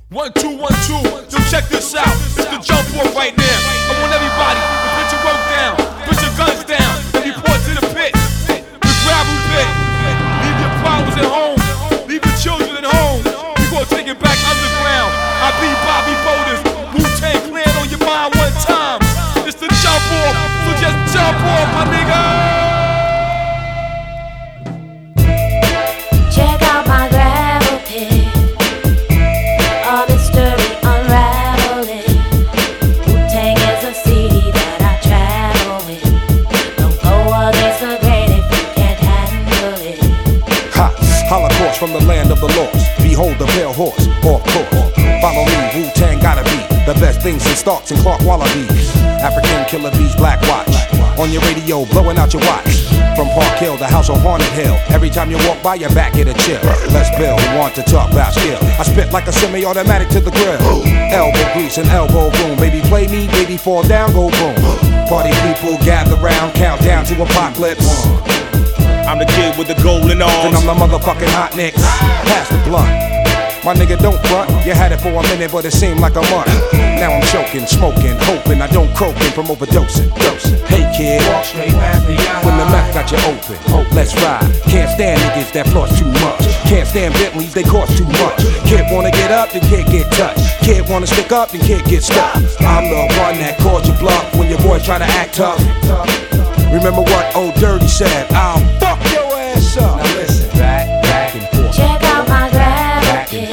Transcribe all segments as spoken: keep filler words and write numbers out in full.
One, two, one, two. Yo, check this out. It's the jump off right now. I want everybody to put your work down, put your guns down, and report to the pit. The gravel pit. Leave your problems at home. Leave your children at home. We gonna take it back underground. I be Bobby Boulders. Wu-Tang Clan on your mind one time. It's the jump off. So just jump off, my nigga. Check out my gravel pit. All this story unraveling. Wu-Tang is a city that I travel with. Don't go against the grain if you can't handle it. Ha! Holocaust from the land of the lost. Behold the pale horse, off course. Follow me, Wu-Tang gotta be the best things since Starks and Clark Wallabies. African killer bees, Black Watch. On your radio, blowing out your watch. From Park Hill, the house on Haunted Hill. Every time you walk by, your back get a chill. Let's Bill, who want to talk about skill. I spit like a semi-automatic to the grill. Elbow grease and elbow room. Baby play me, baby fall down, go boom. Party people gather round, count down to apocalypse. I'm the kid with the golden arms. Then I'm the motherfucking hot nicks. Pass the blunt. My nigga, don't front. You had it for a minute, but it seemed like a month. Now I'm choking, smoking, hoping I don't croaking from overdosing. Dosing. Hey kid, walk straight past the eye. When the mouth got you open, oh, let's ride. Can't stand niggas that floss too much. Can't stand Bentleys, they cost too much. Kid wanna get up, then can't get touched. Kid wanna stick up, then can't get stuck. I'm the one that called you bluff when your boy try to act tough. Remember what old Dirty said? I'll fuck your ass up. Now listen, back, back and forth. Check out my gravel pit.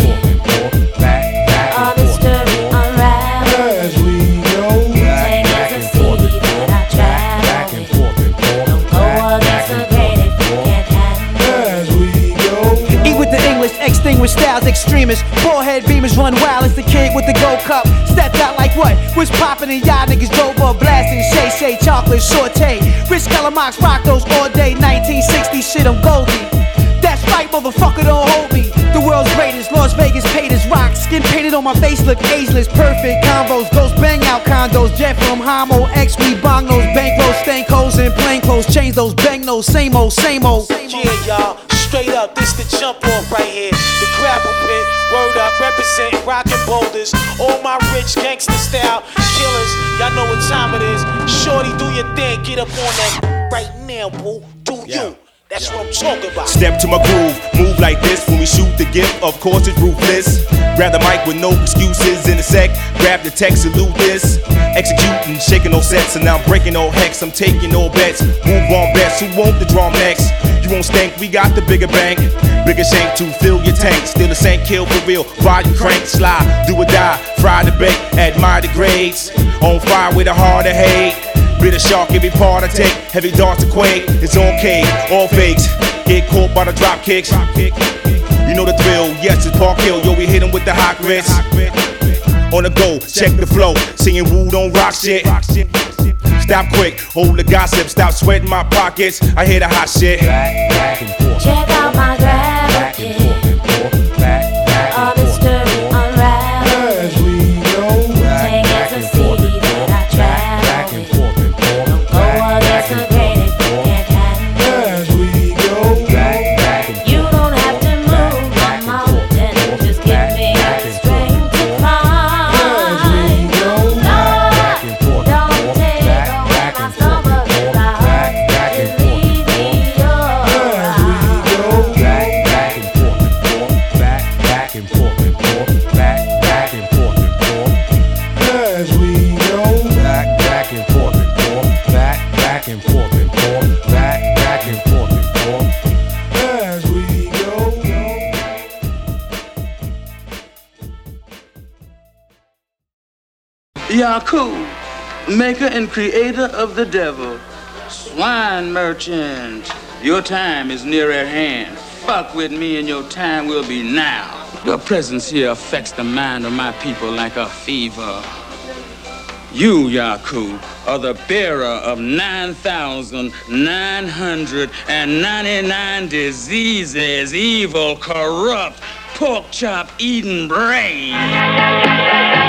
All this story unraveling. As we go, Wu-Tang is a city that I travel with. Don't go against the grain if you can't handle it. as we go. Eat with the English, extinguish styles, extremists. Forehead beamers run wild as the kid with the gold cup. Stepped out like what? Was popping and y'all niggas drove up blasting. Shay Shay, chocolate, saute. Rich Kellamox rock those all day. nineteen sixty shit, I'm Goldie. That's right, motherfucker, don't hold me. The world's greatest, Las Vegas paid as rock. Skin painted on my face, look ageless. Perfect combos, ghost bang out condos. Jet from Homo, X, we bong those. Bankrolls, stank hoes, and plain clothes. Change those bang those, same old, same old. Yeah, y'all, straight up, this the jump off right here. The gravel pit, word up, represent rockin' boulders. All my rich gangster style killers, y'all know what time it is. Shorty, do your thing, get up on that right now, boo. Do you? That's what I'm talking about. Step to my groove, move like this when we shoot the gift. Of course it's ruthless. Grab the mic with no excuses in a sec. Grab the text, salute this. Executing, shaking no sets, and now I'm breaking no hex. I'm taking no bets. Move on best. Who want the drum next? You won't stink. We got the bigger bank, bigger shank to fill your tank. Still the same kill for real. Volume crank, slide, do or die. Fry the bake, admire the grades. On fire with a heart of hate. Bitter shark, every part I take. Heavy darts to quake. It's okay, all fakes. Get caught by the drop kicks. You know the thrill, yes, it's Park Hill. Yo, we hit 'em with the hot grits. On the go, check the flow. Singing Woo don't rock shit. Stop quick, hold the gossip. Stop sweating my pockets. I hear the hot shit. Check out my gravel pit. All this story unraveling. As we go, Wu-Tang is a city that I travel with. Don't go against the grain if you can't handle it. as we go, You don't have to move my mountain, just give me the strength to climb. Lord, don't take away my stomach if I hurt. Just leave me alone. as we go, back, back and forth and forth, back, back and forth and forth, back, back and forth and forth, as we go. Yakub, maker and creator of the devil. Swine merchant, your time is near at hand. Fuck with me and your time will be now. Your presence here affects the mind of my people like a fever. You, Yakub, are the bearer of nine thousand nine hundred ninety-nine diseases, evil, corrupt, pork chop eating brain.